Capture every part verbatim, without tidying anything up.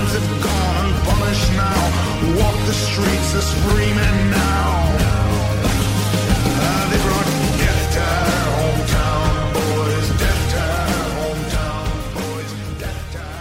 times have gone unpunished now. Walk the streets are screaming now. Uh, they brought death to our hometown, boys. Death to our hometown, boys. Death to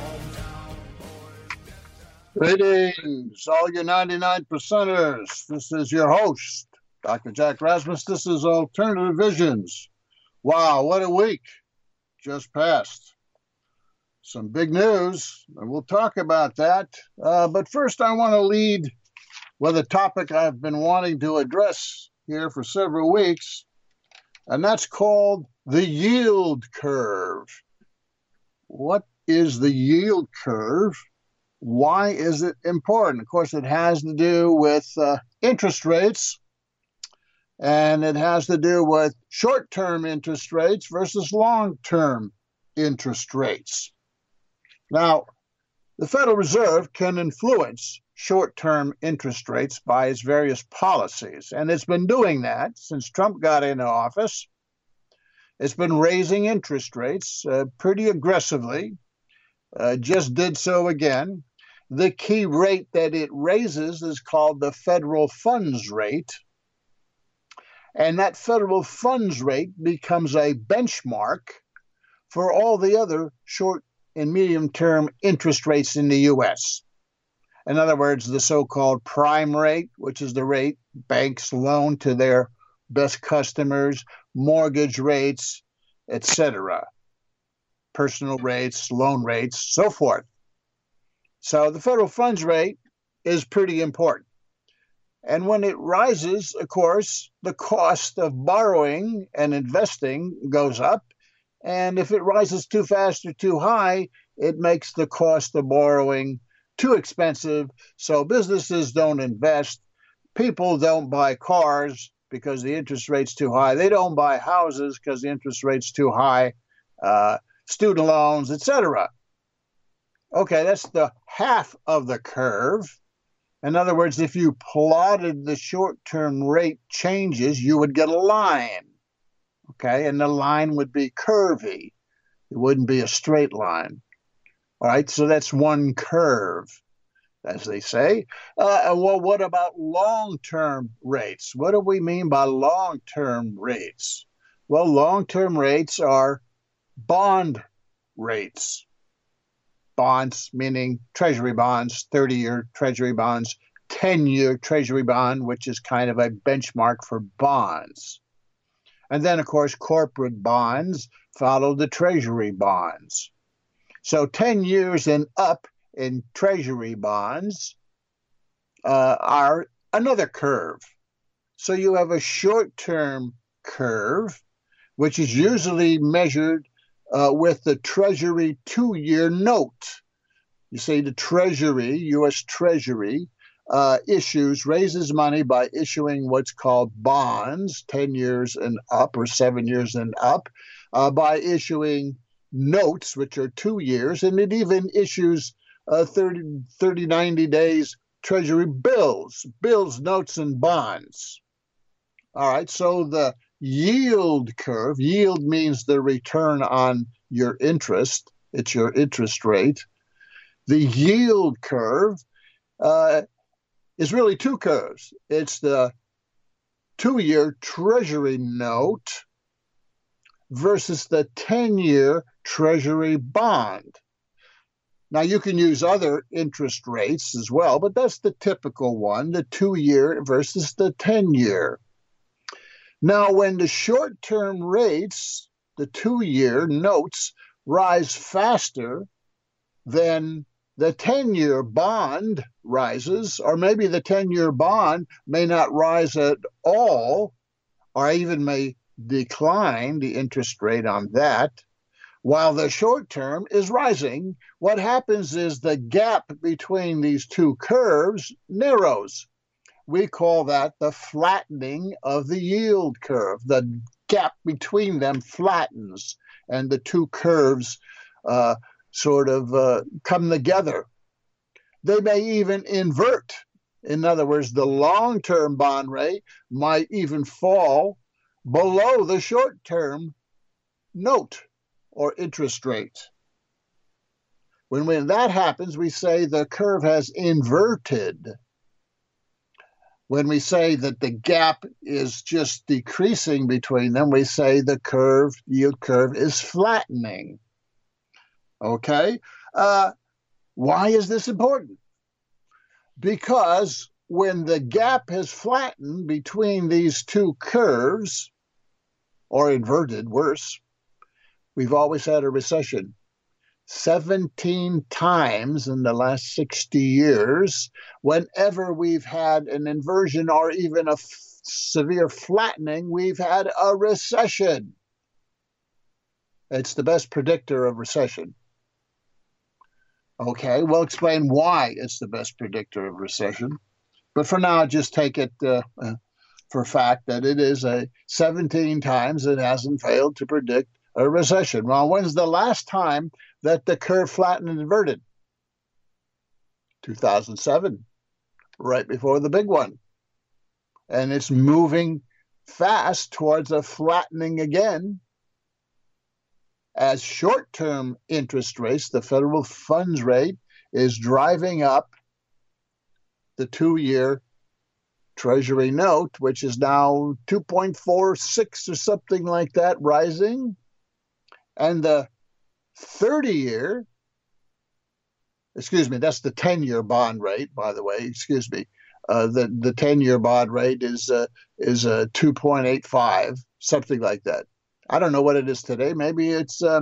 our hometown, boys. Greetings, all you ninety-nine percenters. This is your host, Doctor Jack Rasmus. This is Alternative Visions. Wow, what a week just passed. Some big news, and we'll talk about that. Uh, but first, I want to lead with a topic I've been wanting to address here for several weeks, and that's called the yield curve. What is the yield curve? Why is it important? Of course, it has to do with uh, interest rates, and it has to do with short-term interest rates versus long-term interest rates. Now, the Federal Reserve can influence short-term interest rates by its various policies, and it's been doing that since Trump got into office. It's been raising interest rates uh, pretty aggressively, uh, just did so again. The key rate that it raises is called the federal funds rate, and that federal funds rate becomes a benchmark for all the other short and medium-term interest rates in the U S. In other words, the so-called prime rate, which is the rate banks loan to their best customers, mortgage rates, et cetera, personal rates, loan rates, so forth. So the federal funds rate is pretty important. And when it rises, of course, the cost of borrowing and investing goes up. And if it rises too fast or too high, it makes the cost of borrowing too expensive. So businesses don't invest. People don't buy cars because the interest rate's too high. They don't buy houses because the interest rate's too high. Uh, student loans, et cetera. Okay, that's the half of the curve. In other words, if you plotted the short-term rate changes, you would get a line. Okay, and the line would be curvy. It wouldn't be a straight line. All right, so that's one curve, as they say. Uh, well, what about long-term rates? What do we mean by long-term rates? Well, long-term rates are bond rates. Bonds, meaning treasury bonds, thirty-year treasury bonds, ten-year treasury bond, which is kind of a benchmark for bonds. And then, of course, corporate bonds follow the treasury bonds. So ten years and up in treasury bonds uh, are another curve. So you have a short-term curve, which is usually measured uh, with the treasury two-year note. You see, the treasury, U S Treasury, Uh, issues, raises money by issuing what's called bonds, ten years and up or seven years and up, uh, by issuing notes, which are two years, and it even issues uh, thirty, thirty, ninety days treasury bills, bills, notes, and bonds. All right, so the yield curve, yield means the return on your interest, it's your interest rate. The yield curve uh, is really two curves. It's the two-year treasury note versus the ten-year treasury bond. Now, you can use other interest rates as well, but that's the typical one, the two-year versus the ten-year. Now, when the short-term rates, the two-year notes, rise faster than the ten-year bond rises, or maybe the ten-year bond may not rise at all, or even may decline the interest rate on that, while the short term is rising. What happens is the gap between these two curves narrows. We call that the flattening of the yield curve. The gap between them flattens, and the two curves uh, sort of uh, come together. They may even invert. In other words, the long-term bond rate might even fall below the short-term note or interest rate. When, when that happens, we say the curve has inverted. When we say that the gap is just decreasing between them, we say the curve, yield curve, is flattening. Okay? Uh, why is this important? Because when the gap has flattened between these two curves, or inverted, worse, we've always had a recession. seventeen times in the last sixty years, whenever we've had an inversion or even a f- severe flattening, we've had a recession. It's the best predictor of recession. Okay, we'll explain why it's the best predictor of recession. But for now, just take it uh, uh, for fact that it is a seventeen times it hasn't failed to predict a recession. Well, when's the last time that the curve flattened and inverted? two thousand seven, right before the big one. And it's moving fast towards a flattening again as short-term interest rates, the federal funds rate, is driving up the two-year Treasury note, which is now two point four six or something like that, rising. And the thirty-year, excuse me, that's the ten-year bond rate, by the way, excuse me. Uh, the the ten-year bond rate is uh, is uh, two point eight five, something like that. I don't know what it is today. Maybe it's, uh,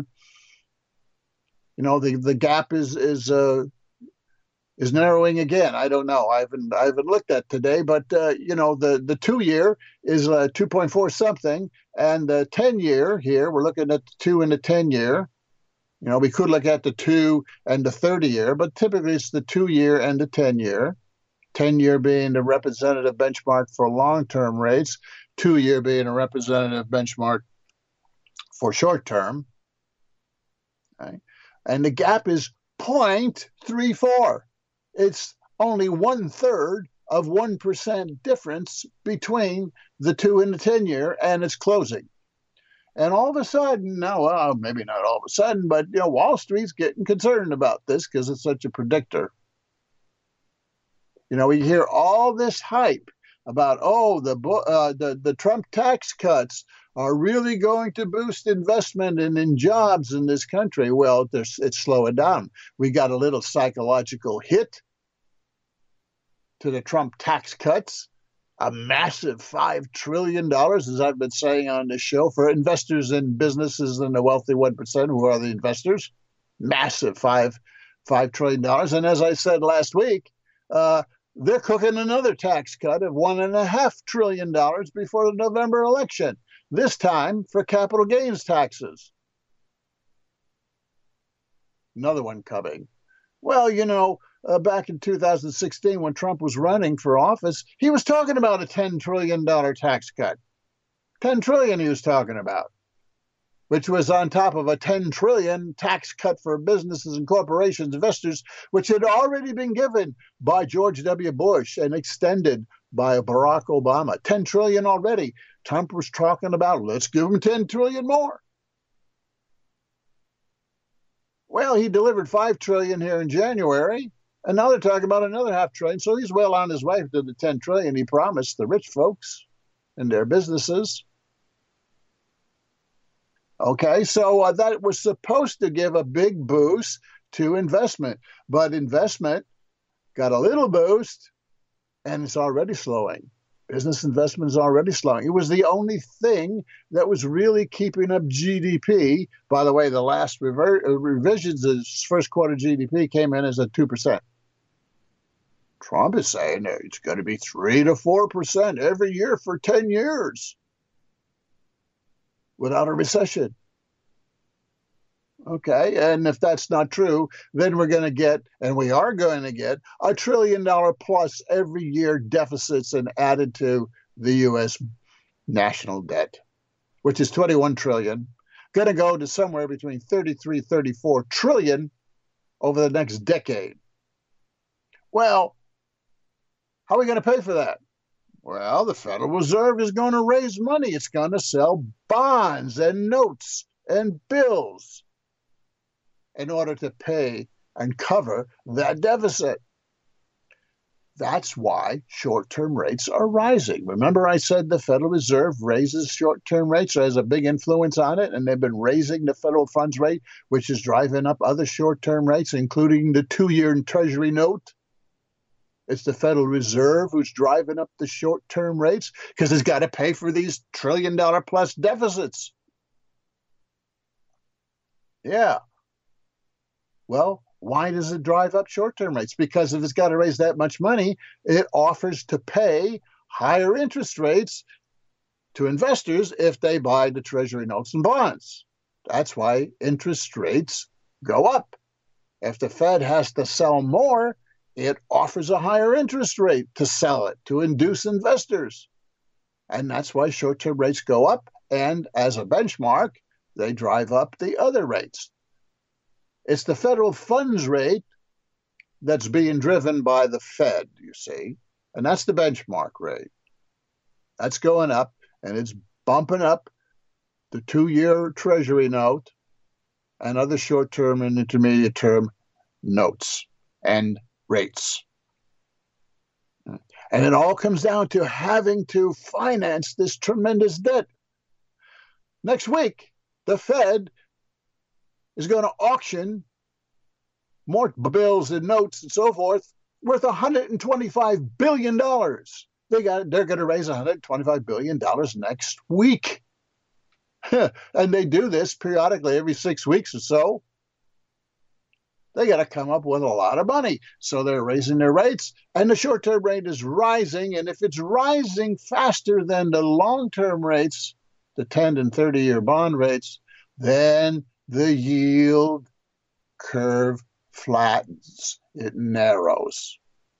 you know, the, the gap is is uh, is narrowing again. I don't know. I haven't I haven't looked at today, but uh, you know, the the two-year is uh, two point four something, and the ten-year here, we're looking at the two and the ten-year. You know, we could look at the two and the thirty-year, but typically it's the two-year and the ten-year. ten-year being the representative benchmark for long-term rates, two-year being a representative benchmark for short-term. Right? And the gap is zero point three four. It's only one-third of one percent difference between the two and the ten-year, and it's closing. And all of a sudden, now, well, maybe not all of a sudden, but you know, Wall Street's getting concerned about this because it's such a predictor. You know, we hear all this hype about, oh, the uh, the the Trump tax cuts are really going to boost investment and in jobs in this country. Well, it's slowing down. We got a little psychological hit to the Trump tax cuts. A massive five trillion dollars, as I've been saying on this show, for investors in businesses and the wealthy one percent who are the investors. Massive five, $5 trillion dollars. And as I said last week, uh, they're cooking another tax cut of one point five trillion dollars before the November election, this time for capital gains taxes. Another one coming. Well, you know, Uh, back in two thousand sixteen, when Trump was running for office, he was talking about a ten trillion dollars tax cut. ten trillion dollars he was talking about, which was on top of a ten trillion dollars tax cut for businesses and corporations, investors, which had already been given by George W. Bush and extended by Barack Obama. ten trillion dollars already. Trump was talking about, let's give them ten trillion dollars more. Well, he delivered five trillion dollars here in January. And now they're talking about another half trillion. So he's well on his way to the ten trillion he promised the rich folks and their businesses. Okay, so uh, that was supposed to give a big boost to investment. But investment got a little boost, and it's already slowing. Business investment is already slowing. It was the only thing that was really keeping up G D P. By the way, the last rever- revisions of first quarter G D P came in as at two percent. Trump is saying it's going to be three to four percent every year for ten years without a recession. Okay, and if that's not true, then we're going to get, and we are going to get, a trillion dollar plus every year deficits and added to the U S national debt, which is twenty-one trillion, going to go to somewhere between thirty-three, thirty-four trillion over the next decade. Well, how are we going to pay for that? Well, the Federal Reserve is going to raise money. It's going to sell bonds and notes and bills in order to pay and cover that deficit. That's why short-term rates are rising. Remember I said the Federal Reserve raises short-term rates, or has a big influence on it, and they've been raising the federal funds rate, which is driving up other short-term rates, including the two-year Treasury note. It's the Federal Reserve who's driving up the short-term rates because it's got to pay for these trillion-dollar-plus deficits. Yeah. Well, why does it drive up short-term rates? Because if it's got to raise that much money, it offers to pay higher interest rates to investors if they buy the Treasury notes and bonds. That's why interest rates go up. If the Fed has to sell more, it offers a higher interest rate to sell it, to induce investors. And that's why short-term rates go up. And as a benchmark, they drive up the other rates. It's the federal funds rate that's being driven by the Fed, you see, and that's the benchmark rate. That's going up, and it's bumping up the two-year Treasury note and other short-term and intermediate-term notes and rates. And it all comes down to having to finance this tremendous debt. Next week, the Fed is going to auction more bills and notes and so forth worth one hundred twenty-five billion dollars. They got, they're going to raise one hundred twenty-five billion dollars next week. And they do this periodically every six weeks or so. They got to come up with a lot of money. So they're raising their rates, and the short-term rate is rising. And if it's rising faster than the long-term rates, the ten and thirty-year bond rates, then the yield curve flattens, it narrows.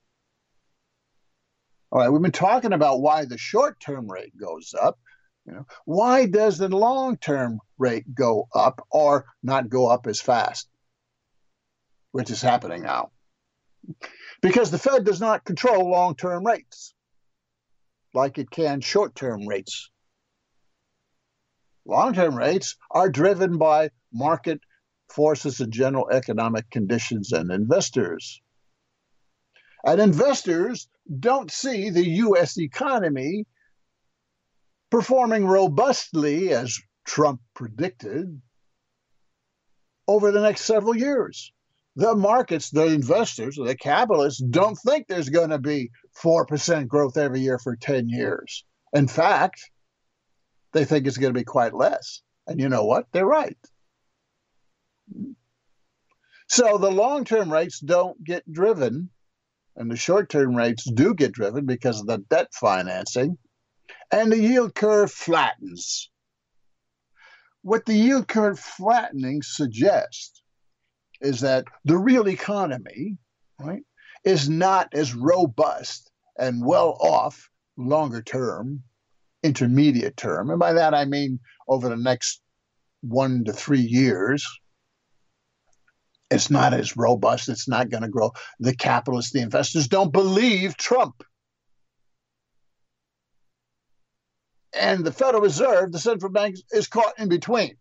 All right, we've been talking about why the short-term rate goes up. You know, why does the long-term rate go up or not go up as fast, which is happening now? Because the Fed does not control long-term rates like it can short-term rates. Long-term rates are driven by market forces and general economic conditions and investors. And investors don't see the U S economy performing robustly, as Trump predicted, over the next several years. The markets, the investors, the capitalists don't think there's going to be four percent growth every year for ten years. In fact, they think it's going to be quite less. And you know what? They're right. So the long-term rates don't get driven, and the short-term rates do get driven because of the debt financing, and the yield curve flattens. What the yield curve flattening suggests is that the real economy, right, is not as robust and well off longer term, intermediate term. And by that I mean over the next one to three years. It's not as robust. It's not going to grow. The capitalists, the investors don't believe Trump. And the Federal Reserve, the central bank, is caught in between.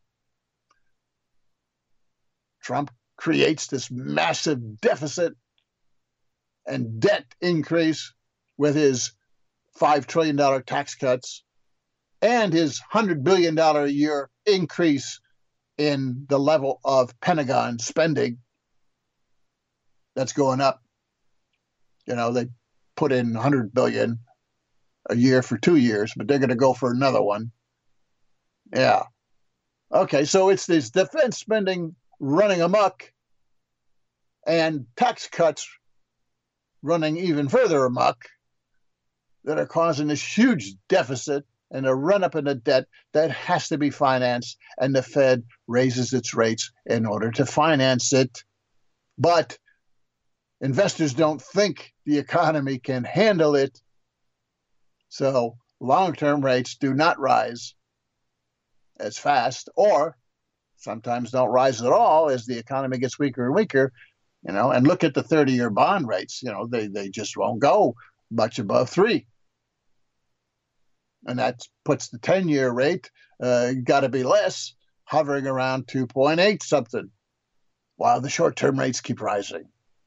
Trump creates this massive deficit and debt increase with his five trillion dollars tax cuts and his one hundred billion dollars a year increase in the level of Pentagon spending that's going up. You know, they put in one hundred billion dollars a year for two years, but they're going to go for another one. Yeah. Okay, so it's this defense spending running amok and tax cuts running even further amok that are causing this huge deficit and a run-up in the debt that has to be financed, and the Fed raises its rates in order to finance it. But investors don't think the economy can handle it, so long-term rates do not rise as fast, or sometimes don't rise at all as the economy gets weaker and weaker. You know, and look at the thirty-year bond rates. You know, they, they just won't go much above three. And that puts the ten-year rate, uh, got to be less, hovering around two point eight something. while the short-term rates keep rising.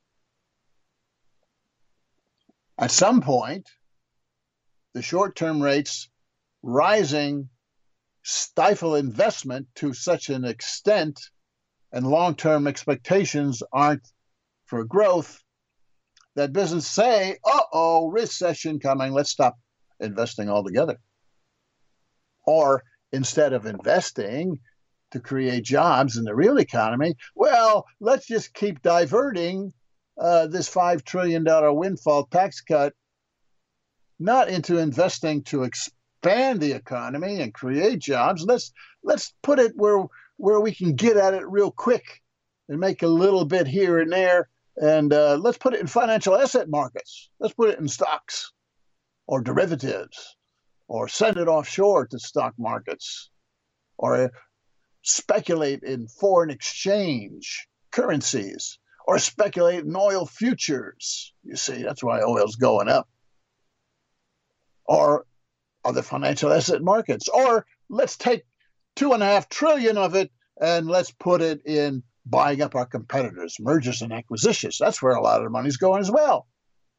At some point, the short-term rates rising stifle investment to such an extent, and long-term expectations aren't for growth, that businesses say, uh-oh, recession coming, let's stop investing altogether. Or instead of investing to create jobs in the real economy, well, let's just keep diverting uh, this five trillion dollars windfall tax cut not into investing to expand the economy and create jobs. Let's let's put it where where we can get at it real quick and make a little bit here and there. And uh, let's put it in financial asset markets. Let's put it in stocks or derivatives, or send it offshore to stock markets, or speculate in foreign exchange currencies, or speculate in oil futures. You see, that's why oil's going up. Or other financial asset markets. Or let's take two and a half trillion of it and let's put it in buying up our competitors, mergers and acquisitions. That's where a lot of the money's going as well.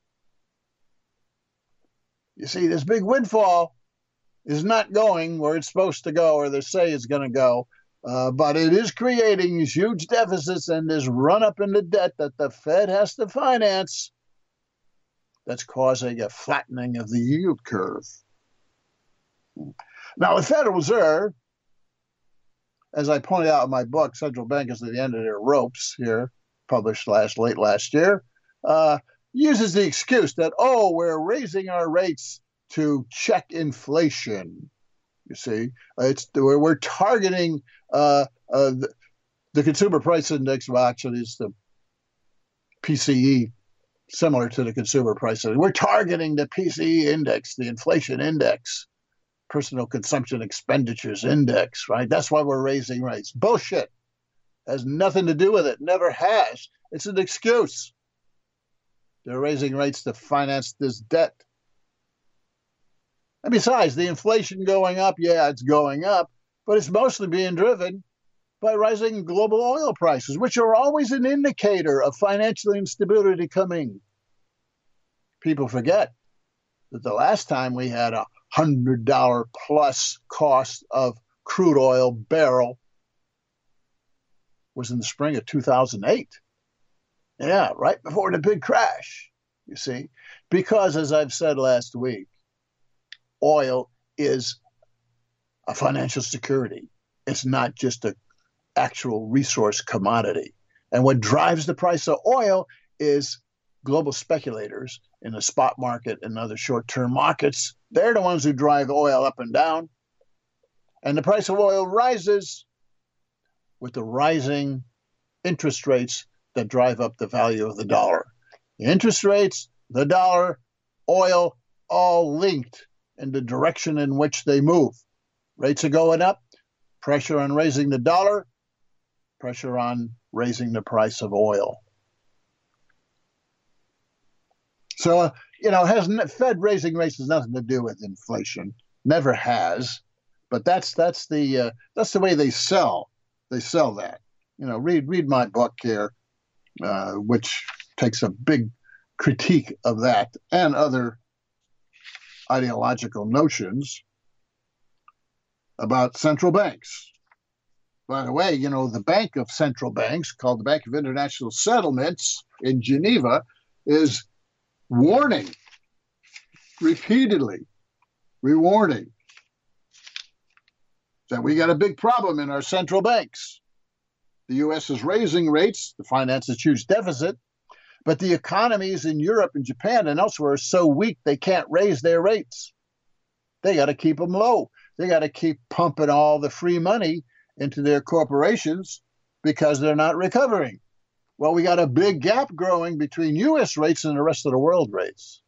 You see, this big windfall is not going where it's supposed to go, or they say it's going to go, uh, but it is creating these huge deficits and this run-up in the debt that the Fed has to finance that's causing a flattening of the yield curve. Now, the Federal Reserve, as I pointed out in my book, Central Bankers at the End of Their Ropes, here, published last late last year, uh, uses the excuse that, oh, we're raising our rates to check inflation. You see, it's we're, we're targeting uh, uh, the, the consumer price index. Well, actually, it's the P C E, similar to the consumer price index. We're targeting the P C E index, the inflation index, personal consumption expenditures index, right? That's why we're raising rates. Bullshit. Has nothing to do with it. Never has. It's an excuse. They're raising rates to finance this debt. And besides, the inflation going up, yeah, it's going up, but it's mostly being driven by rising global oil prices, which are always an indicator of financial instability coming. People forget that the last time we had a one hundred dollars plus cost of crude oil barrel was in the spring of two thousand eight. Yeah, right before the big crash, you see. Because, as I've said last week, oil is a financial security. It's not just an actual resource commodity. And what drives the price of oil is global speculators in the spot market and other short-term markets. They're the ones who drive oil up and down. And the price of oil rises with the rising interest rates that drive up the value of the dollar. The interest rates, the dollar, oil, all linked in the direction in which they move. Rates are going up, pressure on raising the dollar, pressure on raising the price of oil. So, uh, you know, has Fed raising rates has nothing to do with inflation. Never has. But that's that's the uh, that's the way they sell. They sell that. You know, read read my book here, uh, which takes a big critique of that and other ideological notions about central banks. By the way, you know, the Bank of Central Banks, called the Bank of International Settlements in Geneva, is warning repeatedly, rewarning that we got a big problem in our central banks. The U S is raising rates to finance its huge deficit, but the economies in Europe and Japan and elsewhere are so weak they can't raise their rates. They got to keep them low. They got to keep pumping all the free money into their corporations because they're not recovering. Well, we got a big gap growing between U S rates and the rest of the world rates.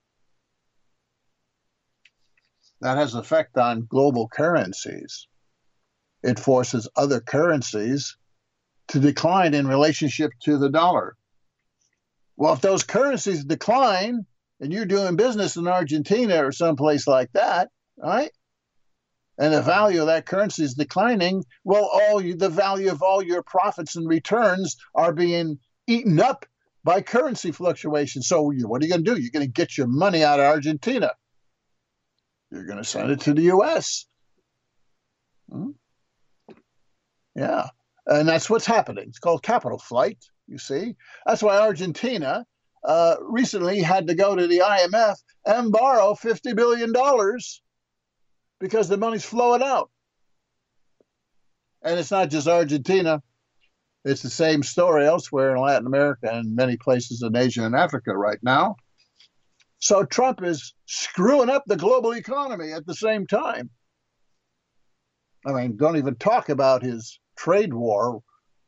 That has an effect on global currencies. It forces other currencies to decline in relationship to the dollar. Well, if those currencies decline and you're doing business in Argentina or someplace like that, right? and the value of that currency is declining, well, all you, the value of all your profits and returns are being eaten up by currency fluctuation. So you, what are you going to do? You're going to get your money out of Argentina. You're going to send it to the U S. Hmm? Yeah. And that's what's happening. It's called capital flight, you see. That's why Argentina uh, recently had to go to the I M F and borrow fifty billion dollars because the money's flowing out. And it's not just Argentina. It's the same story elsewhere in Latin America and many places in Asia and Africa right now. So Trump is screwing up the global economy at the same time. I mean, don't even talk about his trade war.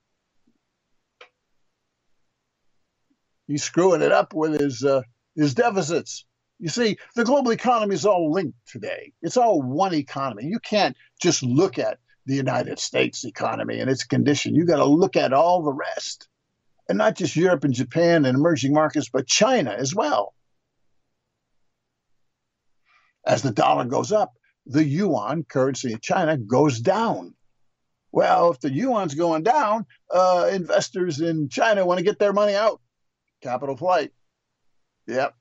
He's screwing it up with his uh, his deficits. You see, the global economy is all linked today. It's all one economy. You can't just look at the United States economy and its condition. You got to look at all the rest, and not just Europe and Japan and emerging markets, but China as well. As the dollar goes up, the yuan currency in China goes down. Well, if the yuan's going down, uh, investors in China want to get their money out. Capital flight. Yep.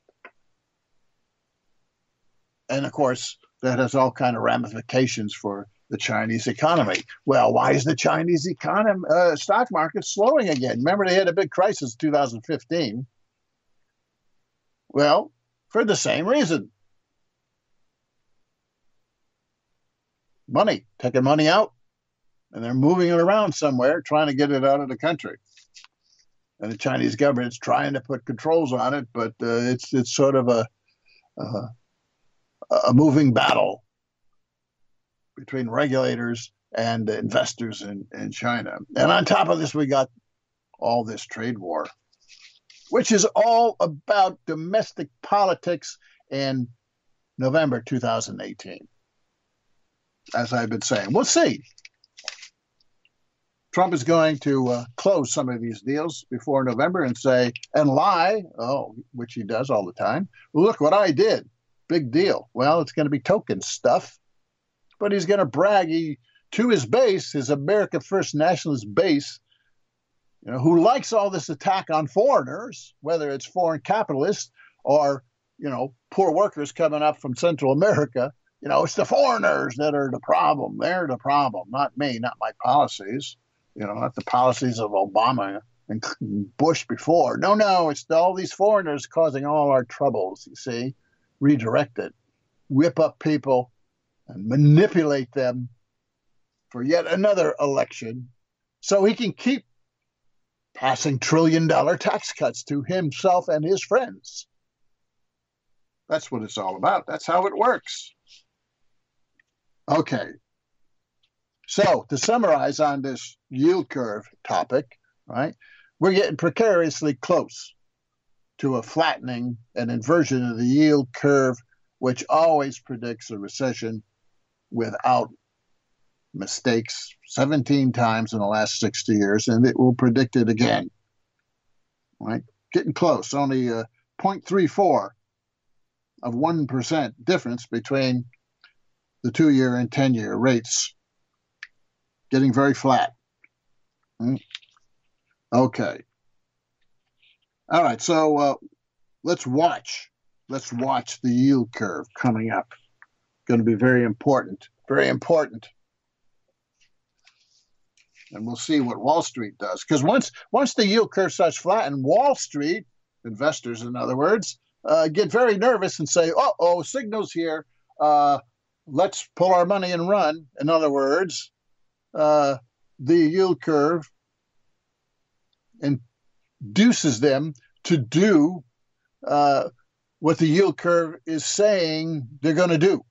And of course, that has all kind of ramifications for the Chinese economy. Well, why is the Chinese economy uh, stock market slowing again? Remember, they had a big crisis in two thousand fifteen. Well, for the same reason. Money, taking money out, and they're moving it around somewhere, trying to get it out of the country. And the Chinese government's trying to put controls on it, but uh, it's it's sort of a uh, a moving battle between regulators and investors in, in China. And on top of this, we got all this trade war, which is all about domestic politics in November two thousand eighteen. As I've been saying, we'll see. Trump is going to uh, close some of these deals before November and say, and lie, oh, which he does all the time. Well, look what I did. Big deal. Well, it's going to be token stuff, but he's going to brag he, to his base, his America First nationalist base, you know, who likes all this attack on foreigners, whether it's foreign capitalists or, you know, poor workers coming up from Central America. You know, it's the foreigners that are the problem. They're the problem, not me, not my policies. You know, not the policies of Obama and Bush before. No, no, it's all these foreigners causing all our troubles, you see. Redirect it, whip up people, and manipulate them for yet another election so he can keep passing trillion-dollar tax cuts to himself and his friends. That's what it's all about. That's how it works. Okay. So to summarize on this yield curve topic, right, we're getting precariously close to a flattening and inversion of the yield curve, which always predicts a recession without mistakes seventeen times in the last sixty years, and it will predict it again. Right? Getting close, only uh, zero point three four of one percent difference between the two-year and ten-year rates. Getting very flat. Mm. Okay. All right, so uh, let's watch. Let's watch the yield curve coming up. Going to be very important, very important. And we'll see what Wall Street does. Because once once the yield curve starts flattening, Wall Street, investors in other words, uh, get very nervous and say, uh-oh, signals here. Uh, let's pull our money and run. In other words, uh, the yield curve induces them to do uh, what the yield curve is saying they're going to do.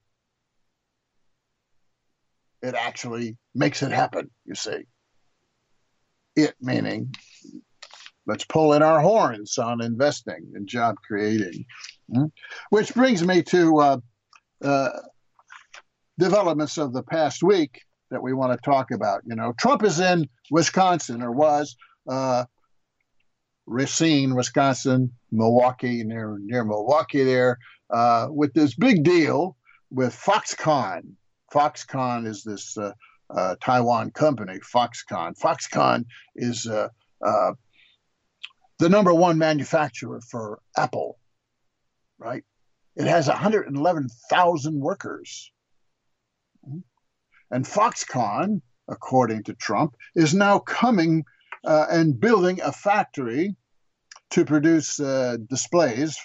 It actually makes it happen, you see. It meaning, let's pull in our horns on investing and job creating. Hmm? Which brings me to uh, uh, developments of the past week that we want to talk about. You know, Trump is in Wisconsin, or was, uh, Racine, Wisconsin, Milwaukee, near near Milwaukee there, uh, with this big deal with Foxconn. Foxconn is this uh, uh, Taiwan company, Foxconn. Foxconn is uh, uh, the number one manufacturer for Apple, right? It has one hundred eleven thousand workers. And Foxconn, according to Trump, is now coming uh, and building a factory to produce uh, displays,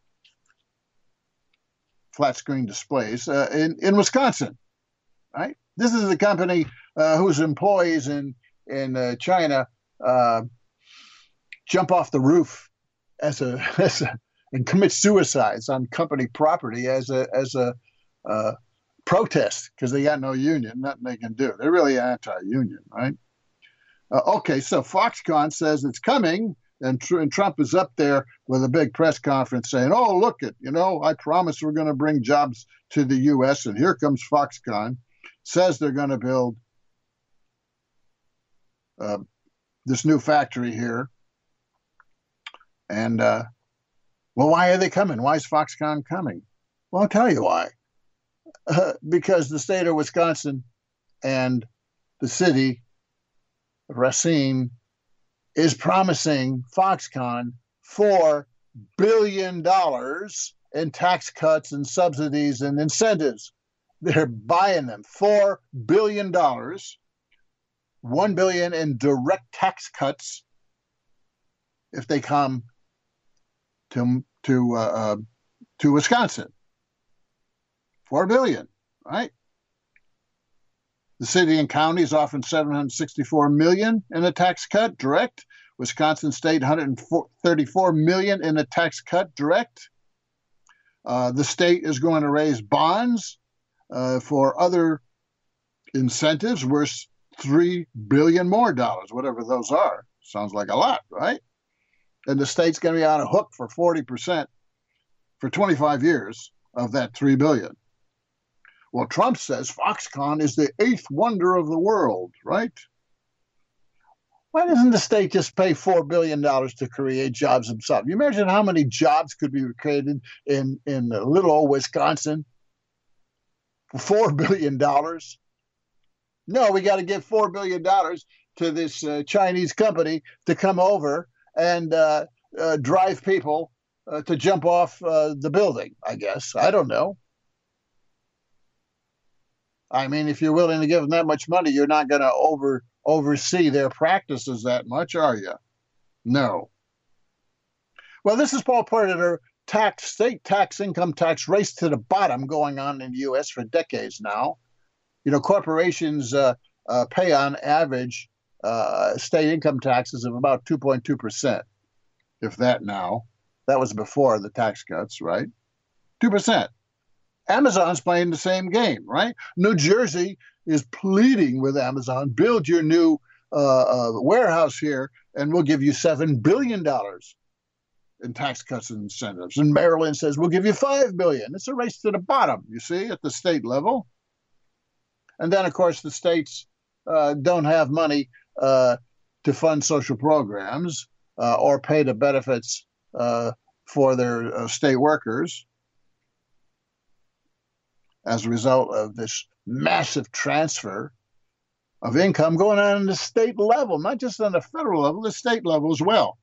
flat screen displays, uh, in, in Wisconsin, right? This is a company uh, whose employees in, in uh, China uh, jump off the roof as a, as a and commit suicides on company property as a as a uh, protest because they got no union, nothing they can do. They're really anti-union, right? Uh, okay, so Foxconn says it's coming, and, tr- and Trump is up there with a big press conference saying, "Oh, look it, you know, I promise we're going to bring jobs to the U S" And here comes Foxconn, says they're going to build uh, this new factory here, and. Uh, Well, why are they coming? Why is Foxconn coming? Well, I'll tell you why. Uh, because the state of Wisconsin and the city of Racine is promising Foxconn four billion dollars in tax cuts and subsidies and incentives. They're buying them. four billion dollars, one billion dollars in direct tax cuts if they come to to uh, uh, to Wisconsin. Four billion, right? The city and county is offering seven hundred sixty-four million in a tax cut direct. Wisconsin State one hundred thirty-four million in a tax cut direct. Uh, the state is going to raise bonds uh, for other incentives worth three billion more dollars, whatever those are. Sounds like a lot, right? And the state's going to be on a hook for forty percent for twenty-five years of that three billion dollars. Well, Trump says Foxconn is the eighth wonder of the world, right? Why doesn't the state just pay four billion dollars to create jobs themselves? You imagine how many jobs could be created in, in little old Wisconsin for four billion dollars? No, we got to give four billion dollars to this uh, Chinese company to come over and uh, uh, drive people uh, to jump off uh, the building, I guess. I don't know. I mean, if you're willing to give them that much money, you're not going to over oversee their practices that much, are you? No. Well, this is all part of their tax, state tax, income tax race to the bottom going on in the U S for decades now. You know, corporations uh, uh, pay on average Uh, state income taxes of about two point two percent, if that now. That was before the tax cuts, right? two percent. Amazon's playing the same game, right? New Jersey is pleading with Amazon, build your new uh, uh, warehouse here, and we'll give you seven billion dollars in tax cuts and incentives. And Maryland says, we'll give you five billion dollars. It's a race to the bottom, you see, at the state level. And then, of course, the states uh, don't have money Uh, to fund social programs uh, or pay the benefits uh, for their uh, state workers as a result of this massive transfer of income going on at the state level, not just on the federal level, the state level as well.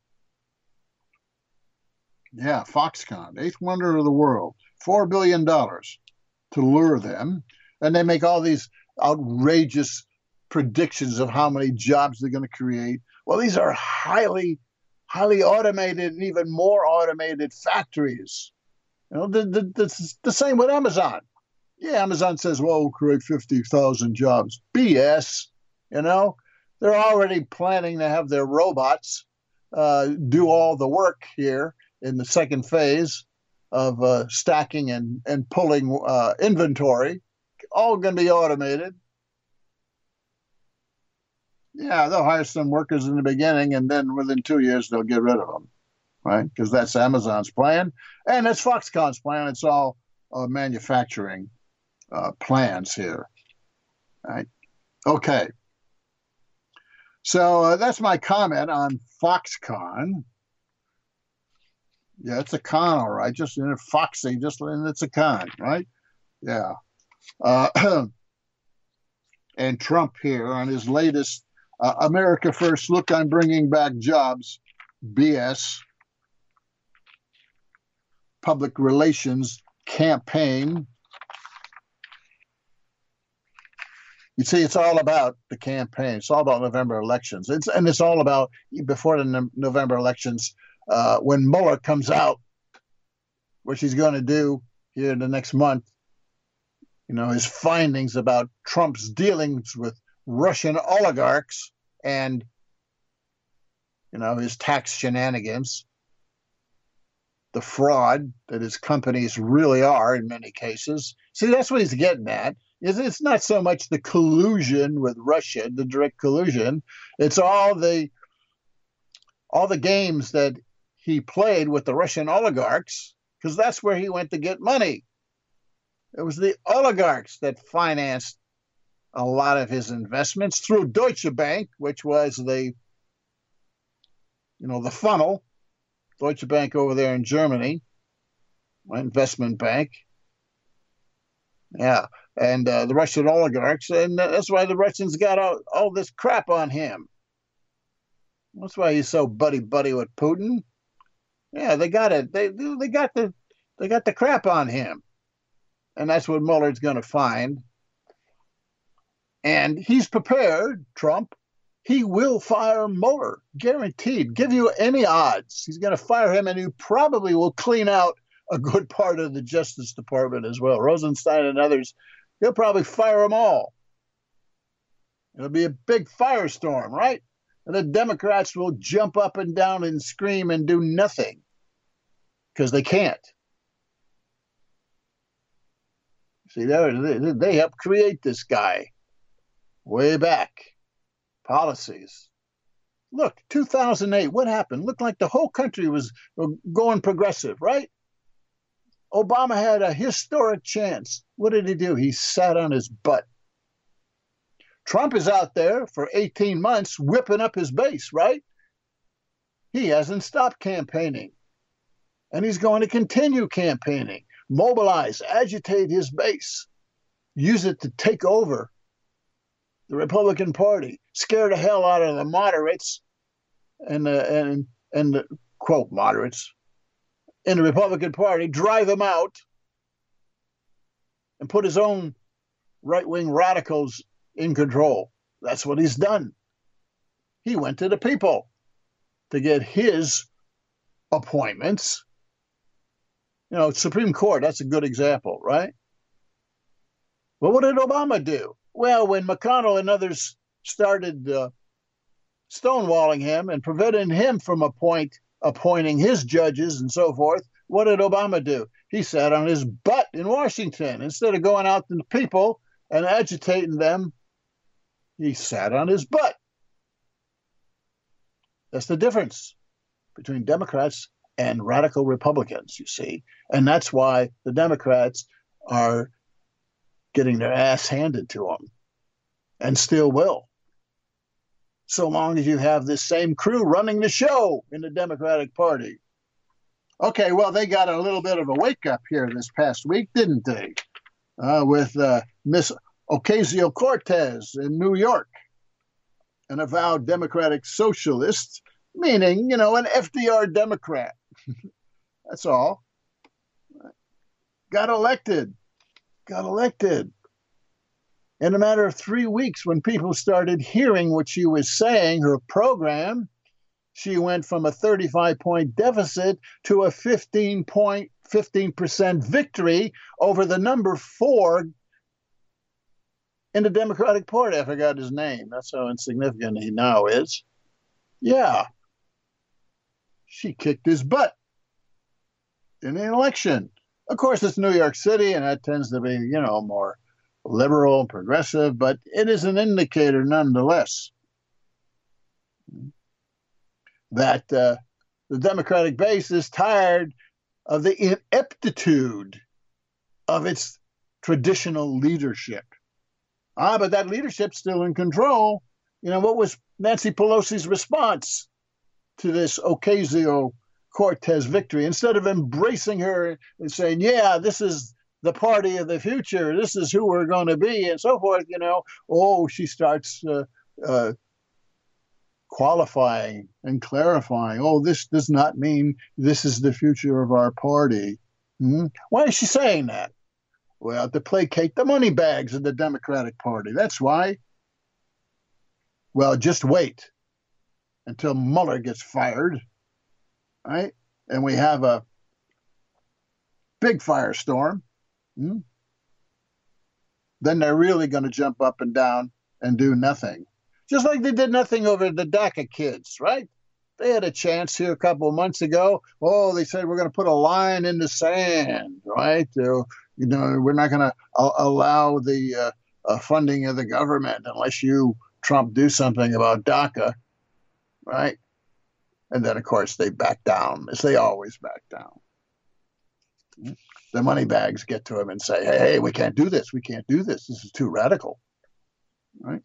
Yeah, Foxconn, eighth wonder of the world, four billion dollars to lure them. And they make all these outrageous predictions of how many jobs they're going to create. Well, these are highly, highly automated and even more automated factories. You know, the, the, the, the same with Amazon. Yeah, Amazon says, well, we'll create fifty thousand jobs. B S, you know. They're already planning to have their robots uh, do all the work here in the second phase of uh, stacking and, and pulling uh, inventory. All going to be automated. Yeah, they'll hire some workers in the beginning, and then within two years, they'll get rid of them, right? Because that's Amazon's plan, and it's Foxconn's plan. It's all uh, manufacturing uh, plans here, right? Okay. So uh, that's my comment on Foxconn. Yeah, it's a con, all right. Just in a foxy, just and it's a con, right? Yeah. Uh, and Trump here on his latest uh, America First, look, I'm bringing back jobs, B S, public relations campaign. You see, it's all about the campaign. It's all about November elections. It's and it's all about before the no- November elections, uh, when Mueller comes out, which he's going to do here in the next month. You know, his findings about Trump's dealings with Russian oligarchs and, you know, his tax shenanigans, the fraud that his companies really are in many cases. See, that's what he's getting at. It's not so much the collusion with Russia, the direct collusion. It's all the all the games that he played with the Russian oligarchs, because that's where he went to get money. It was the oligarchs that financed a lot of his investments through Deutsche Bank, which was the, you know, the funnel. Deutsche Bank over there in Germany, investment bank. Yeah, and uh, the Russian oligarchs, and that's why the Russians got all, all this crap on him. That's why he's so buddy-buddy with Putin. Yeah, they got it. They they got the they got the crap on him, and that's what Mueller's going to find. And he's prepared, Trump. He will fire Mueller, guaranteed. Give you any odds. He's going to fire him, and he probably will clean out a good part of the Justice Department as well. Rosenstein and others, he'll probably fire them all. It'll be a big firestorm, right? And the Democrats will jump up and down and scream and do nothing because they can't. See, they, they helped create this guy way back. Policies. Look, two thousand eight, what happened? Looked like the whole country was going progressive, right? Obama had a historic chance. What did he do? He sat on his butt. Trump is out there for eighteen months whipping up his base, right? He hasn't stopped campaigning. And he's going to continue campaigning, mobilize, agitate his base, use it to take over the Republican Party, scare the hell out of the moderates and the, and, and the, quote, moderates in the Republican Party, drive them out, and put his own right-wing radicals in control. That's what he's done. He went to the people to get his appointments. You know, Supreme Court, that's a good example, right? Well, what did Obama do? Well, when McConnell and others started uh, stonewalling him and preventing him from appoint, appointing his judges and so forth, what did Obama do? He sat on his butt in Washington. Instead of going out to the people and agitating them, he sat on his butt. That's the difference between Democrats and radical Republicans, you see. And that's why the Democrats are getting their ass handed to them, and still will, so long as you have this same crew running the show in the Democratic Party. Okay, well, they got a little bit of a wake-up here this past week, didn't they? Uh, with uh, Miss Ocasio-Cortez in New York, an avowed Democratic socialist, meaning, you know, an F D R Democrat. That's all. Got elected. Got elected. In a matter of three weeks, when people started hearing what she was saying, her program, she went from a thirty-five point deficit to a fifteen point, fifteen percent victory over the number four in the Democratic Party. I forgot his name. That's how insignificant he now is. Yeah. She kicked his butt in the election. Of course, it's New York City, and that tends to be, you know, more liberal, progressive, but it is an indicator nonetheless that uh, the Democratic base is tired of the ineptitude of its traditional leadership. Ah, but that leadership's still in control. You know, what was Nancy Pelosi's response to this Ocasio-Cortez victory? Instead of embracing her and saying, yeah, this is the party of the future. This is who we're going to be, and so forth. You know, oh, she starts uh, uh, qualifying and clarifying. Oh, this does not mean this is the future of our party. Hmm? Why is she saying that? Well, to placate the money bags of the Democratic Party. That's why. Well, just wait until Mueller gets fired, right? And we have a big firestorm. Hmm? Then they're really going to jump up and down and do nothing. Just like they did nothing over the DACA kids, right? They had a chance here a couple of months ago. Oh, they said we're going to put a line in the sand, right? Uh, you know, we're not going to uh, allow the uh, uh, funding of the government unless you, Trump, do something about DACA, right? And then, of course, they back down, as they always back down. The money bags get to him and say, hey, hey, we can't do this. We can't do this. This is too radical, right?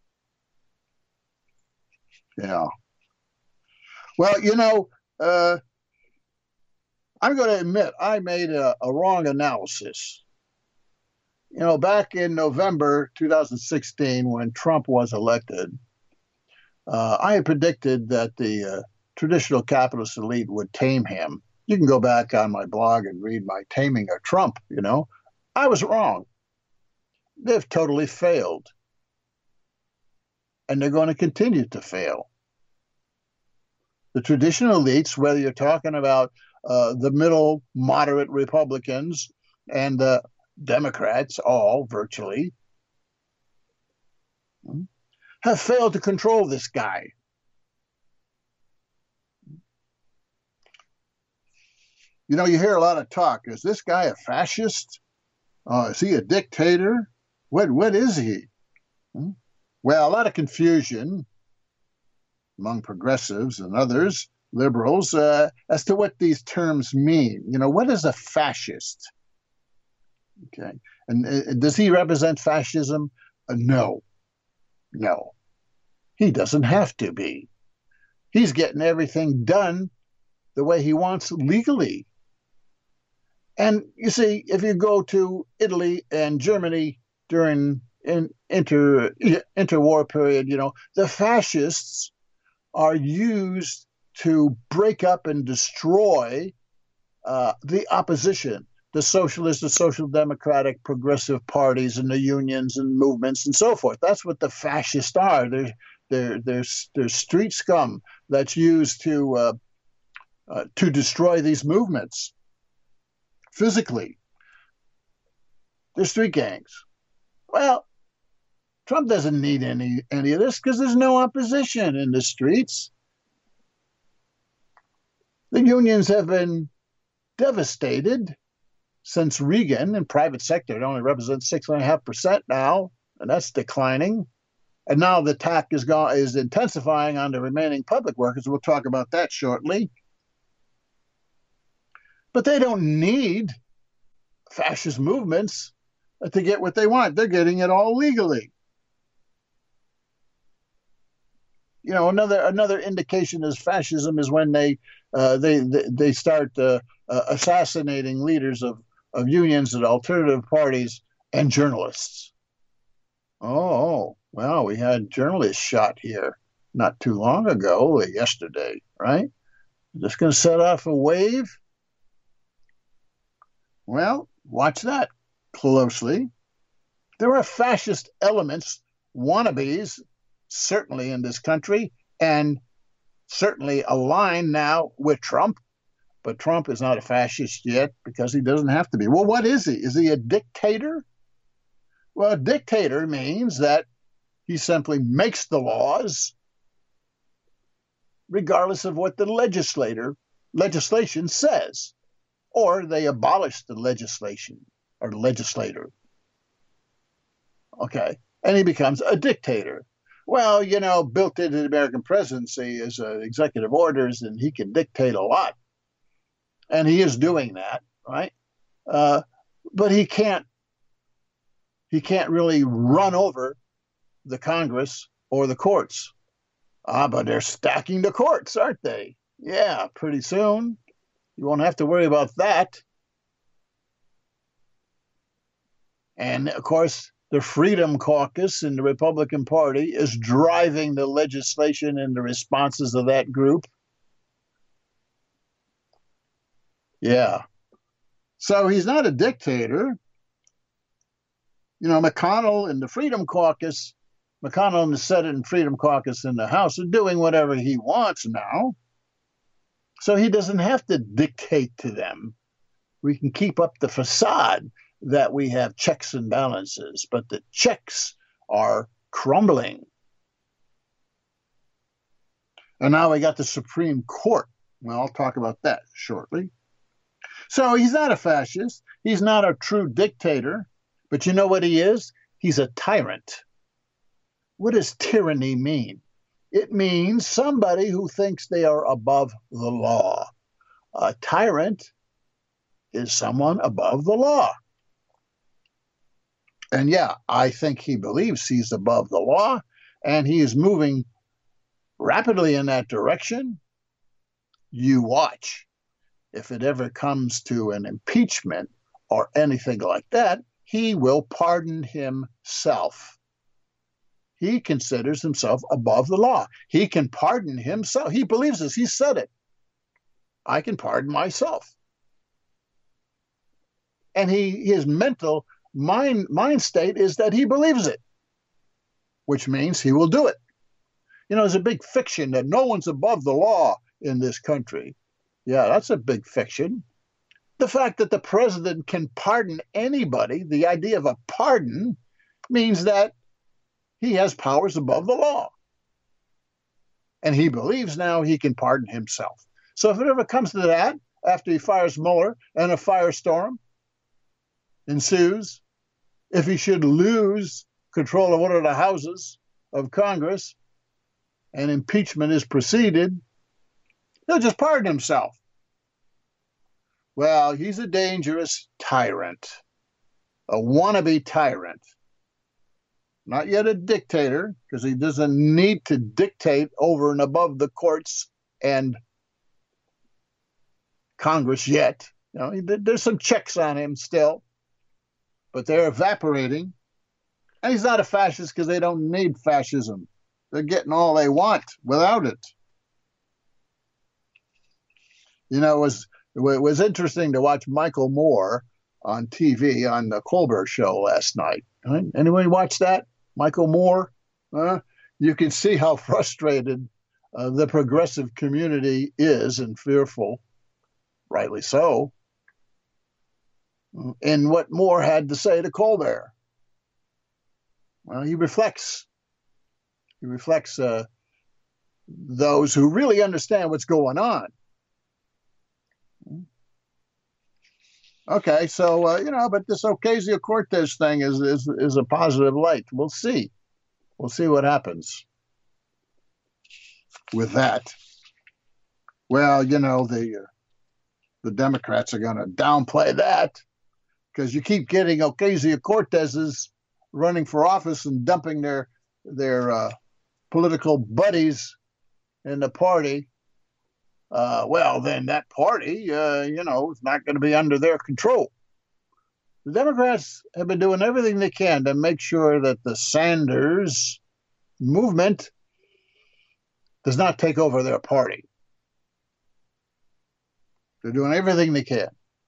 Yeah. Well, you know, uh, I'm going to admit I made a, a wrong analysis. You know, back in November two thousand sixteen, when Trump was elected, uh, I had predicted that the uh, traditional capitalist elite would tame him. You can go back on my blog and read my Taming of Trump, you know. I was wrong. They've totally failed. And they're going to continue to fail. The traditional elites, whether you're talking about uh, the middle moderate Republicans and the Democrats, all virtually, have failed to control this guy. You know, you hear a lot of talk. Is this guy a fascist? Uh, is he a dictator? What What is he? Hmm? Well, a lot of confusion among progressives and others, liberals, uh, as to what these terms mean. You know, what is a fascist? Okay. And uh, does he represent fascism? Uh, no. No. He doesn't have to be. He's getting everything done the way he wants legally. And you see, if you go to Italy and Germany during in inter interwar period, you know, the fascists are used to break up and destroy uh, the opposition, the socialist, the social democratic, progressive parties, and the unions and movements and so forth. That's what the fascists are. They're they're they're, they're street scum that's used to uh, uh, to destroy these movements. Physically, they're street gangs. Well, Trump doesn't need any any of this because there's no opposition in the streets. The unions have been devastated since Reagan, and private sector. It only represents six and a half percent now, and that's declining. And now the attack is gone is intensifying on the remaining public workers. We'll talk about that shortly. But they don't need fascist movements to get what they want. They're getting it all legally. You know, another another indication of fascism is when they uh, they, they they start uh, uh, assassinating leaders of, of unions and alternative parties and journalists. Oh, well, we had journalists shot here not too long ago, yesterday, right? Just going to set off a wave. Well, watch that closely. There are fascist elements, wannabes, certainly in this country, and certainly aligned now with Trump. But Trump is not a fascist yet because he doesn't have to be. Well, what is he? Is he a dictator? Well, a dictator means that he simply makes the laws regardless of what the legislator legislation says. Or they abolish the legislation or legislator. Okay. And he becomes a dictator. Well, you know, built into the American presidency is uh, executive orders, and he can dictate a lot. And he is doing that, right? Uh, but he can't, he can't really run over the Congress or the courts. Ah, but they're stacking the courts, aren't they? Yeah, pretty soon. You won't have to worry about that. And of course, the Freedom Caucus in the Republican Party is driving the legislation and the responses of that group. Yeah. So he's not a dictator. You know, McConnell and the Freedom Caucus, McConnell in the Senate and Freedom Caucus in the House are doing whatever he wants now. So he doesn't have to dictate to them. We can keep up the facade that we have checks and balances, but the checks are crumbling. And now we got the Supreme Court. Well, I'll talk about that shortly. So he's not a fascist. He's not a true dictator. But you know what he is? He's a tyrant. What does tyranny mean? It means somebody who thinks they are above the law. A tyrant is someone above the law. And yeah, I think he believes he's above the law, and he is moving rapidly in that direction. You watch. If it ever comes to an impeachment or anything like that, he will pardon himself. He considers himself above the law. He can pardon himself. He believes this. He said it. I can pardon myself. And he his mental mind, mind state is that he believes it, which means he will do it. You know, there's a big fiction that no one's above the law in this country. Yeah, that's a big fiction. The fact that the president can pardon anybody, the idea of a pardon, means that he has powers above the law. And he believes now he can pardon himself. So if it ever comes to that, after he fires Mueller and a firestorm ensues, if he should lose control of one of the houses of Congress and impeachment is proceeded, he'll just pardon himself. Well, he's a dangerous tyrant, a wannabe tyrant. Not yet a dictator, because he doesn't need to dictate over and above the courts and Congress yet. You know, there's some checks on him still, but they're evaporating. And he's not a fascist because they don't need fascism. They're getting all they want without it. You know, it was, it was interesting to watch Michael Moore on T V on the Colbert Show last night. Right? Anyone watch that? Michael Moore? Uh, you can see how frustrated uh, the progressive community is and fearful, rightly so, in what Moore had to say to Colbert. Well, he reflects. He reflects uh, those who really understand what's going on. Okay, so, uh, you know, but this Ocasio-Cortez thing is, is is a positive light. We'll see. We'll see what happens with that. Well, you know, the, uh, the Democrats are going to downplay that because you keep getting Ocasio-Cortezes running for office and dumping their, their uh, political buddies in the party. Uh, well, then that party, uh, you know, is not going to be under their control. The Democrats have been doing everything they can to make sure that the Sanders movement does not take over their party. They're doing everything they can.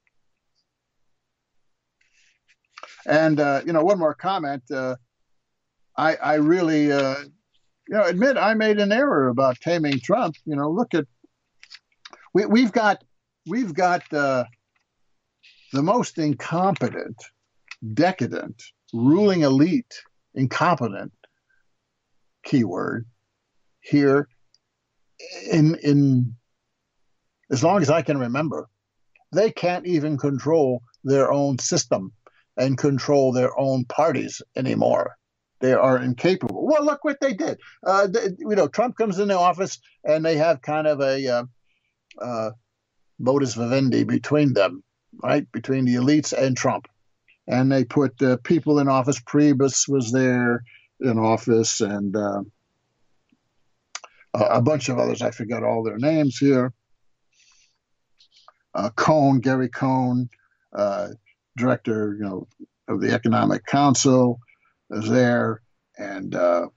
And, uh, you know, one more comment. Uh, I, I really, uh, you know, admit I made an error about taming Trump. You know, look at We, we've got we've got uh, the most incompetent, decadent, ruling elite, incompetent, keyword, here in in as long as I can remember. They can't even control their own system and control their own parties anymore. They are incapable. Well, look what they did. Uh, they, you know, Trump comes into office and they have kind of a uh, Uh, modus vivendi between them, right? Between the elites and Trump. And they put uh, people in office. Priebus was there in office and uh, a bunch of others. I forgot all their names here. Uh, Cohn, Gary Cohn, uh, director, you know, of the Economic Council is there, and uh,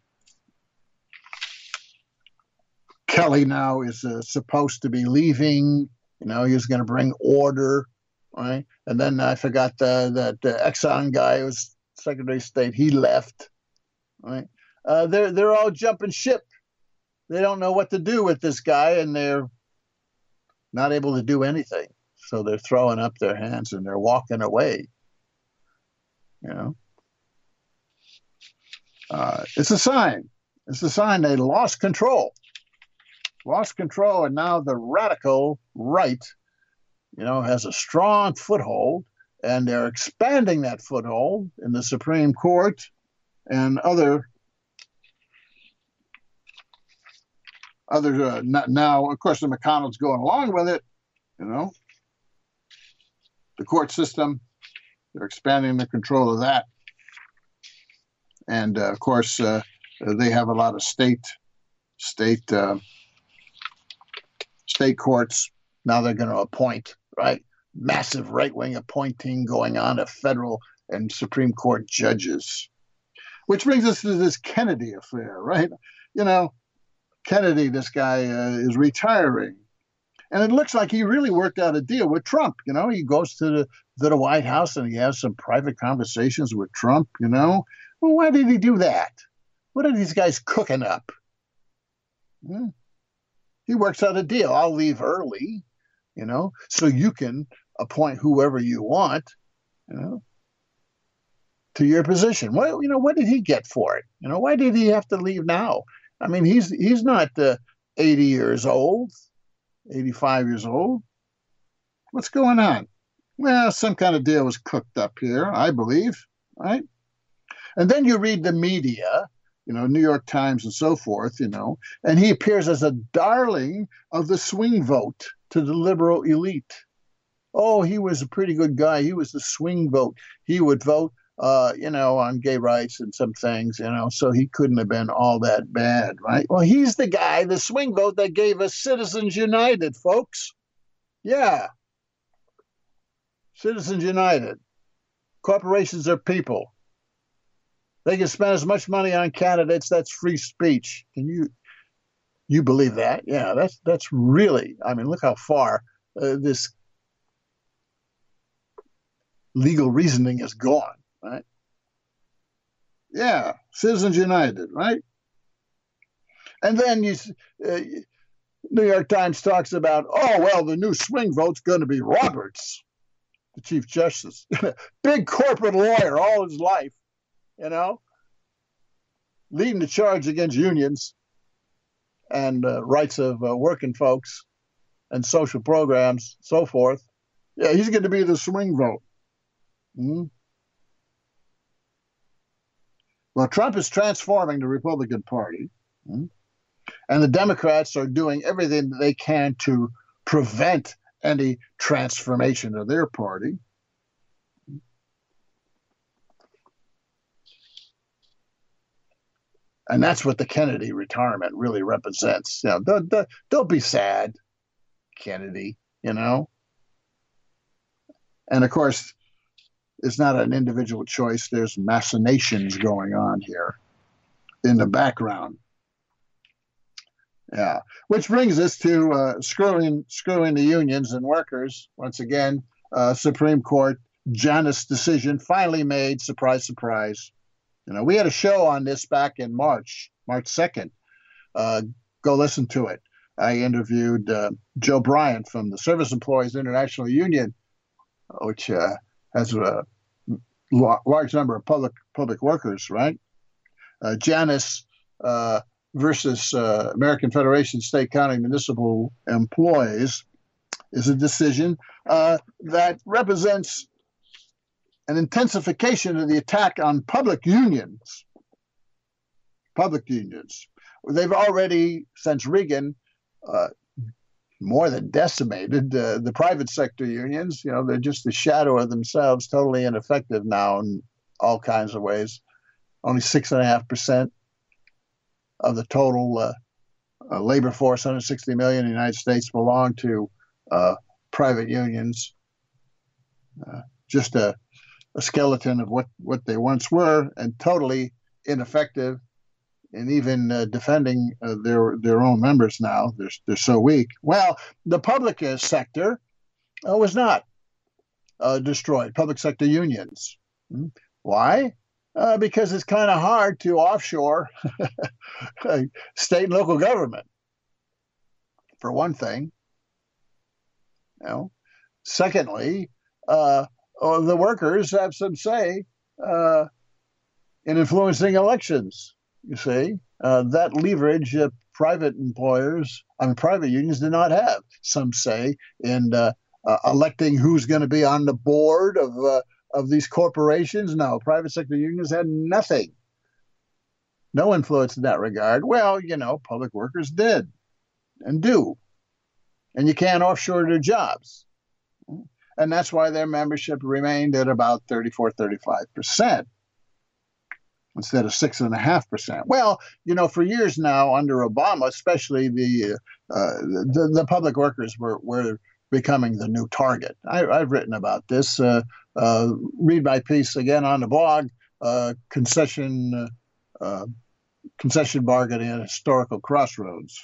Kelly now is uh, supposed to be leaving. You know, he was going to bring order, right? And then I forgot the, that the Exxon guy who was Secretary of State. He left, right? Uh, they're they're all jumping ship. They don't know what to do with this guy, and they're not able to do anything. So they're throwing up their hands and they're walking away. You know, uh, it's a sign. It's a sign they lost control. Lost control, and now the radical right, you know, has a strong foothold, and they're expanding that foothold in the Supreme Court and other other. Uh, now, of course, the McConnell's going along with it. You know, the court system, they're expanding the control of that, and uh, of course, uh, they have a lot of state state. Uh, State courts, now they're going to appoint, right? Massive right-wing appointing going on of federal and Supreme Court judges. Which brings us to this Kennedy affair, right? You know, Kennedy, this guy uh, is retiring. And it looks like he really worked out a deal with Trump. You know, he goes to the, to the White House and he has some private conversations with Trump, you know. Well, why did he do that? What are these guys cooking up? Hmm. He works out a deal. I'll leave early, you know, so you can appoint whoever you want, you know, to your position. What, you know, what did he get for it? You know, why did he have to leave now? I mean, he's he's not uh, eighty years old, eighty-five years old. What's going on? Well, some kind of deal was cooked up here, I believe, right? And then you read the media, you know, New York Times and so forth, you know, and he appears as a darling of the swing vote to the liberal elite. Oh, he was a pretty good guy. He was the swing vote. He would vote, uh, you know, on gay rights and some things, you know, so he couldn't have been all that bad, right? Well, he's the guy, the swing vote that gave us Citizens United, folks. Yeah. Citizens United. Corporations are people. They can spend as much money on candidates. That's free speech. Can you you believe that? Yeah, that's that's really. I mean, look how far uh, this legal reasoning has gone. Right? Yeah, Citizens United, right? And then you, uh, New York Times talks about, oh well, the new swing vote's going to be Roberts, the Chief Justice, big corporate lawyer all his life. You know, leading the charge against unions and uh, rights of uh, working folks and social programs, so forth. Yeah, he's going to be the swing vote. Mm-hmm. Well, Trump is transforming the Republican Party, mm-hmm. and the Democrats are doing everything they can to prevent any transformation of their party. And that's what the Kennedy retirement really represents. You know, don't, don't, don't be sad, Kennedy, you know. And of course, it's not an individual choice. There's machinations going on here in the background. Yeah, which brings us to uh, screwing, screwing the unions and workers. Once again, uh, Supreme Court, Janus decision finally made. Surprise, surprise. You know, we had a show on this back in March, March second. Uh, go listen to it. I interviewed uh, Joe Bryant from the Service Employees International Union, which uh, has a large number of public public workers, right? Uh, Janus uh, versus uh, American Federation of State, County, Municipal Employees is a decision uh, that represents an intensification of the attack on public unions. Public unions. They've already, since Reagan, uh, more than decimated uh, the private sector unions. You know, they're just a shadow of themselves, totally ineffective now in all kinds of ways. Only six and a half percent of the total uh, uh, labor force, one hundred sixty million in the United States, belong to uh, private unions. Uh, just a a skeleton of what, what they once were and totally ineffective in even uh, defending uh, their their own members now. They're, they're so weak. Well, the public uh, sector uh, was not uh, destroyed, public sector unions. Hmm. Why? Uh, because it's kind of hard to offshore state and local government, for one thing. You know. Secondly, uh, the workers have some say uh, in influencing elections. You see, uh, that leverage uh, private employers, I mean, private unions did not have. Some say in uh, uh, electing who's going to be on the board of uh, of these corporations. No, private sector unions had nothing, no influence in that regard. Well, you know, public workers did and do, and you can't offshore their jobs. And that's why their membership remained at about thirty-four, thirty-five percent instead of six point five percent. Well, you know, for years now under Obama, especially the uh, the, the public workers were, were becoming the new target. I, I've written about this. Uh, uh, read my piece again on the blog, uh, concession, uh, concession bargaining at historical crossroads.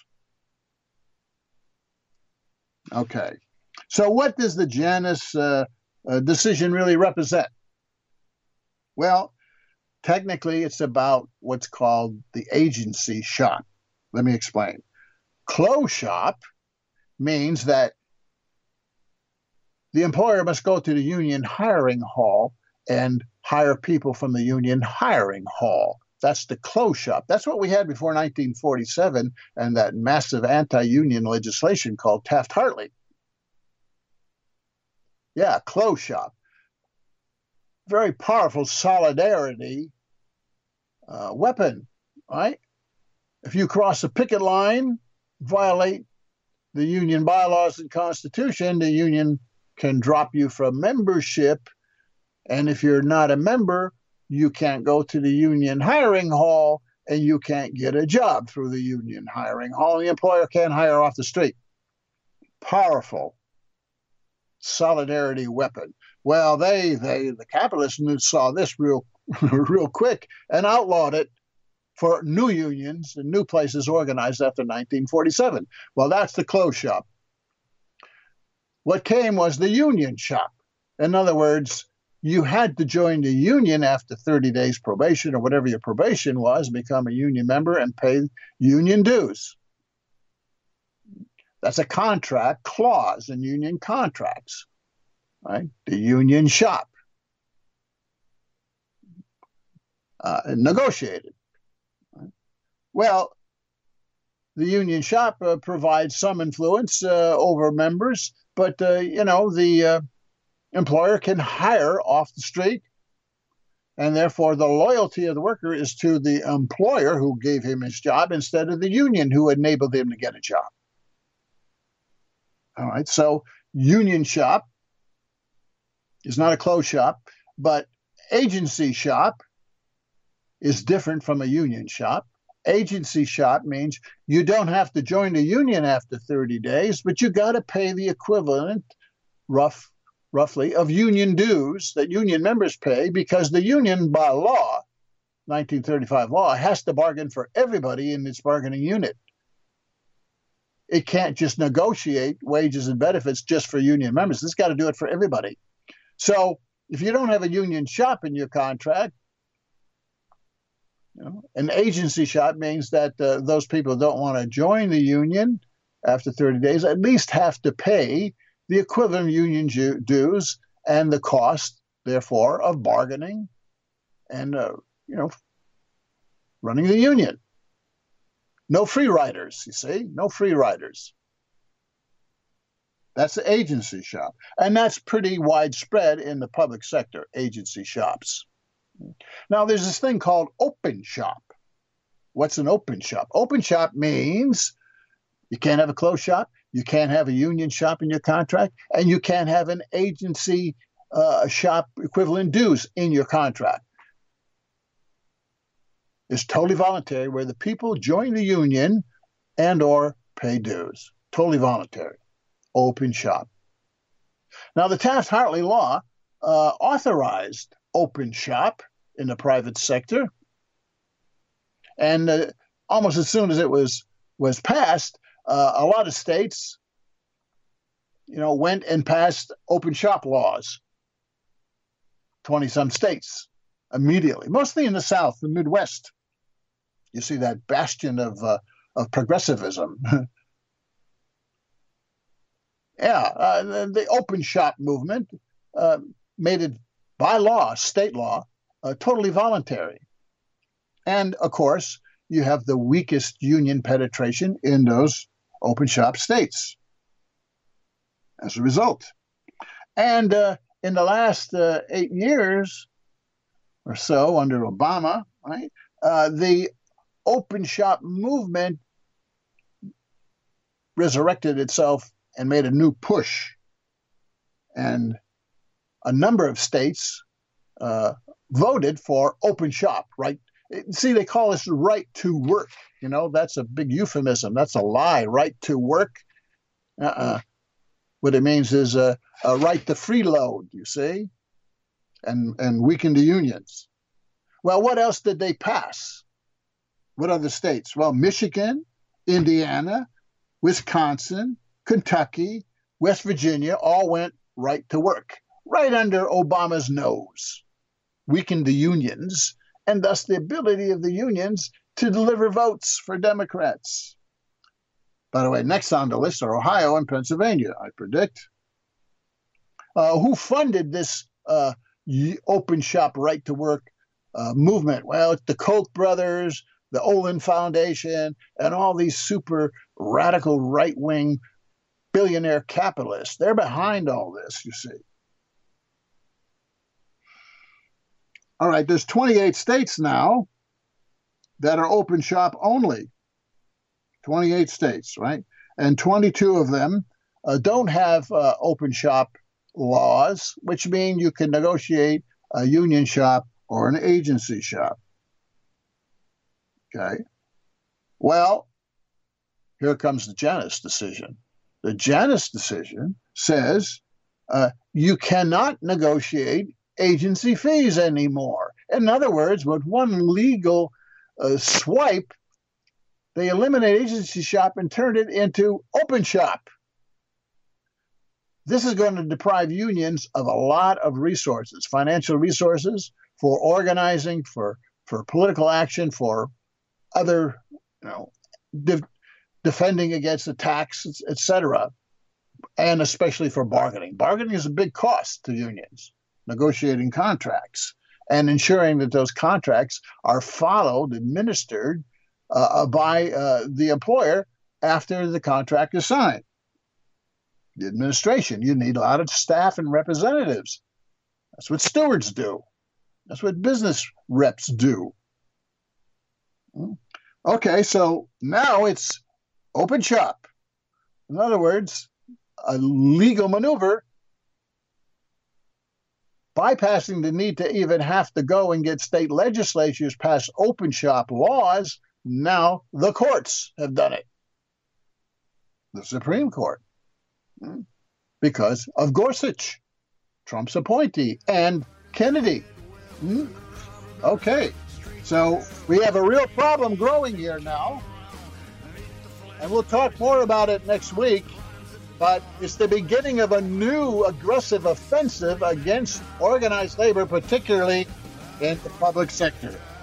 Okay. So what does the Janus uh, uh, decision really represent? Well, technically, it's about what's called the agency shop. Let me explain. Closed shop means that the employer must go to the union hiring hall and hire people from the union hiring hall. That's the closed shop. That's what we had before nineteen forty-seven and that massive anti-union legislation called Taft-Hartley. Yeah, closed shop. Very powerful solidarity uh, weapon, right? If you cross a picket line, violate the union bylaws and constitution, the union can drop you from membership. And if you're not a member, you can't go to the union hiring hall and you can't get a job through the union hiring hall. The employer can't hire off the street. Powerful solidarity weapon. Well, they, they, the capitalists saw this real, real quick and outlawed it for new unions and new places organized after nineteen forty-seven. Well, that's the closed shop. What came was the union shop. In other words, you had to join the union after thirty days probation or whatever your probation was, become a union member and pay union dues. That's a contract clause in union contracts, right? The union shop. Uh, negotiated. Right? Well, the union shop uh, provides some influence uh, over members, but, uh, you know, the uh, employer can hire off the street, and therefore the loyalty of the worker is to the employer who gave him his job instead of the union who enabled him to get a job. All right, so union shop is not a closed shop, but agency shop is different from a union shop. Agency shop means you don't have to join the union after thirty days, but you got to pay the equivalent, rough, roughly, of union dues that union members pay because the union, by law, nineteen thirty-five law, has to bargain for everybody in its bargaining unit. It can't just negotiate wages and benefits just for union members. It's got to do it for everybody. So if you don't have a union shop in your contract, you know, an agency shop means that uh, those people who don't want to join the union after thirty days at least have to pay the equivalent of union ju- dues and the cost, therefore, of bargaining and, uh, you know, running the union. No free riders, you see, no free riders. That's the agency shop. And that's pretty widespread in the public sector, agency shops. Now, there's this thing called open shop. What's an open shop? Open shop means you can't have a closed shop, you can't have a union shop in your contract, and you can't have an agency uh, shop equivalent dues in your contract. It's totally voluntary, where the people join the union and or pay dues. Totally voluntary. Open shop. Now, the Taft-Hartley law uh, authorized open shop in the private sector. And uh, almost as soon as it was, was passed, uh, a lot of states, you know, went and passed open shop laws. twenty-some states immediately, mostly in the South, the Midwest. You see that bastion of uh, of progressivism. yeah, uh, the, the open shop movement uh, made it by law, state law, uh, totally voluntary. And of course, you have the weakest union penetration in those open shop states as a result. And uh, in the last uh, eight years or so under Obama, right, uh, the open shop movement resurrected itself and made a new push. And a number of states uh, voted for open shop, right? See, they call this right to work. You know, that's a big euphemism. That's a lie. Right to work. Uh-uh. What it means is a, a right to freeload, you see, and, and weaken the unions. Well, what else did they pass? What other states? Well, Michigan, Indiana, Wisconsin, Kentucky, West Virginia all went right to work, right under Obama's nose, weakened the unions, and thus the ability of the unions to deliver votes for Democrats. By the way, next on the list are Ohio and Pennsylvania, I predict. Uh, who funded this uh, open shop right to work uh, movement? Well, it's the Koch brothers, the Olin Foundation, and all these super radical right-wing billionaire capitalists. They're behind all this, you see. All right, there's twenty-eight states now that are open shop only. twenty-eight states, right? And twenty-two of them uh, don't have uh, open shop laws, which mean you can negotiate a union shop or an agency shop. Okay. Well, here comes the Janus decision. The Janus decision says uh, you cannot negotiate agency fees anymore. In other words, with one legal uh, swipe, they eliminate agency shop and turn it into open shop. This is going to deprive unions of a lot of resources, financial resources for organizing, for, for political action, for other, you know, de- defending against attacks, et cetera, and especially for bargaining. Bargaining is a big cost to unions, negotiating contracts and ensuring that those contracts are followed, administered uh, by uh, the employer after the contract is signed. The administration, you need a lot of staff and representatives. That's what stewards do. That's what business reps do. Okay, so now it's open shop. In other words, a legal maneuver bypassing the need to even have to go and get state legislatures pass open shop laws. Now the courts have done it. The Supreme Court. Because of Gorsuch, Trump's appointee, and Kennedy. Okay, so we have a real problem growing here now. And we'll talk more about it next week. But it's the beginning of a new aggressive offensive against organized labor, particularly in the public sector.